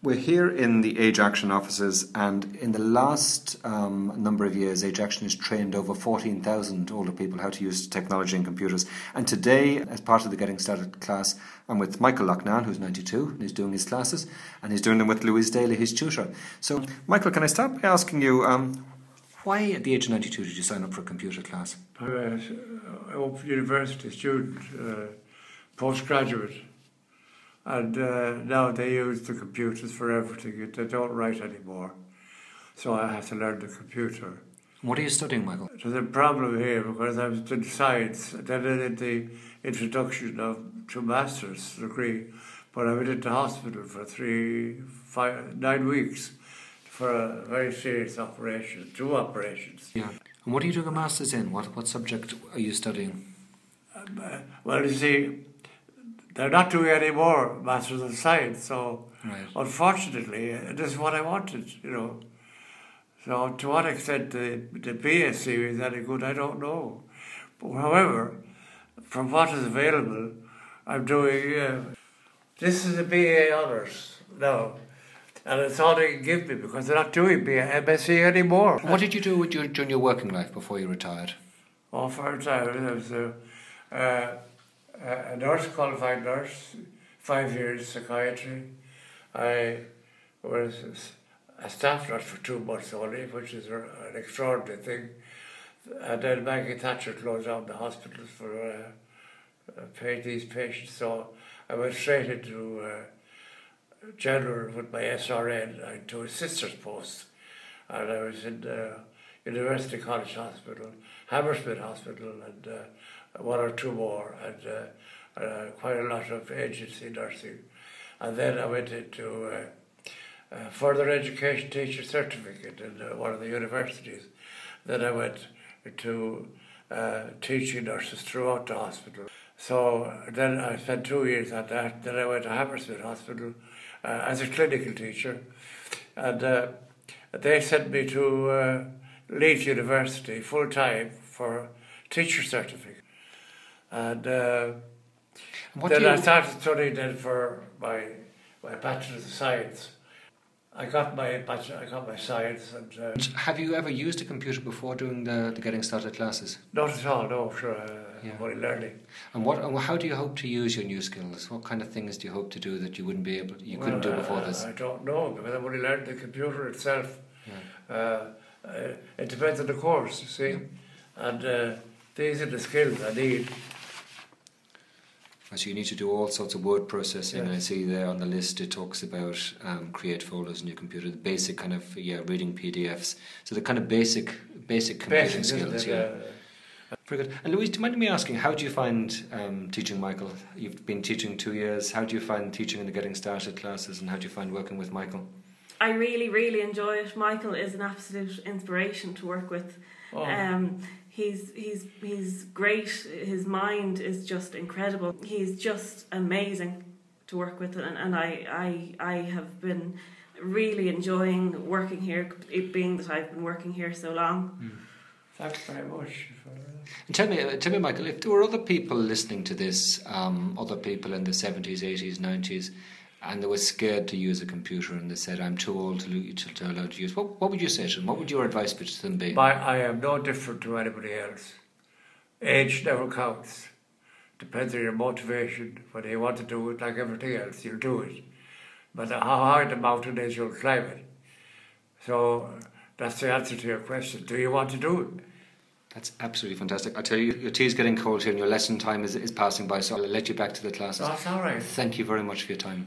We're here in the Age Action offices, and in the last number of years, Age Action has trained over 14,000 older people how to use technology and computers. And today, as part of the Getting Started class, I'm with Michael Loughnane, who's 92, and he's doing his classes, and he's doing them with Louise Daly, his tutor. So, Michael, can I start by asking you, why at the age of 92 did you sign up for a computer class? I'm a university student, postgraduate. And now they use the computers for everything. They don't write anymore. So I have to learn the computer. What are you studying, Michael? There's a problem here because I was doing science. Then I did the introduction to master's degree. But I went into hospital for 9 weeks for a very serious operation, 2 operations. Yeah. And what are you doing a master's in? What subject are you studying? Well, you see, they're not doing any more Masters of Science, so right. Unfortunately, this is what I wanted, So to what extent the BSc is any good, I don't know. But however, from what is available, I'm doing, this is a BA Honours now, and it's all they can give me because they're not doing MSc anymore. What did you do during your working life before you retired? Oh, for retired, I was a nurse, qualified nurse, 5 years psychiatry. I was a staff nurse for 2 months only, which is an extraordinary thing. And then Maggie Thatcher closed down the hospitals for paying these patients. So I went straight into general with my SRN to a sister's post. And I was in University College Hospital, Hammersmith Hospital, and 1 or 2 more, and quite a lot of agency nursing. And then I went into further education teacher certificate in one of the universities. Then I went to teaching nurses throughout the hospital. So then I spent 2 years at that. Then I went to Hammersmith Hospital as a clinical teacher. And they sent me to Leeds University full-time for teacher certificate. And then I started studying then for my Bachelor's of Science. I got my science. And have you ever used a computer before doing the Getting Started classes? Not at all, no, sure. I'm only learning. And how do you hope to use your new skills? What kind of things do you hope to do that you couldn't do before this? I don't know, because I've only learned the computer itself. Yeah. It depends on the course, you see. Yeah. And these are the skills I need. So you need to do all sorts of word processing. Yes. I see there on the list it talks about create folders in your computer, the basic kind of reading PDFs. So the kind of basic computing skills. Yeah. Very good. And Louise, do you mind me asking, how do you find teaching Michael? You've been teaching 2 years. How do you find teaching in the Getting Started classes, and how do you find working with Michael? I really, really enjoy it. Michael is an absolute inspiration to work with. Oh. He's great. His mind is just incredible. He's just amazing to work with, and I have been really enjoying working here, it being that I've been working here so long. Mm. Thanks very much. And tell me, Michael, if there were other people listening to this, other people in the 70s, 80s, 90s, and they were scared to use a computer and they said, I'm too old to allow to use, what would you say to them? What would your advice be to them be? I am no different to anybody else. Age never counts. Depends on your motivation. Whether you want to do it like everything else, you'll do it. But how hard the mountain is, you'll climb it. So that's the answer to your question. Do you want to do it? That's absolutely fantastic. I tell you, your tea is getting cold here and your lesson time is passing by, so I'll let you back to the classes. That's all right. Thank you very much for your time.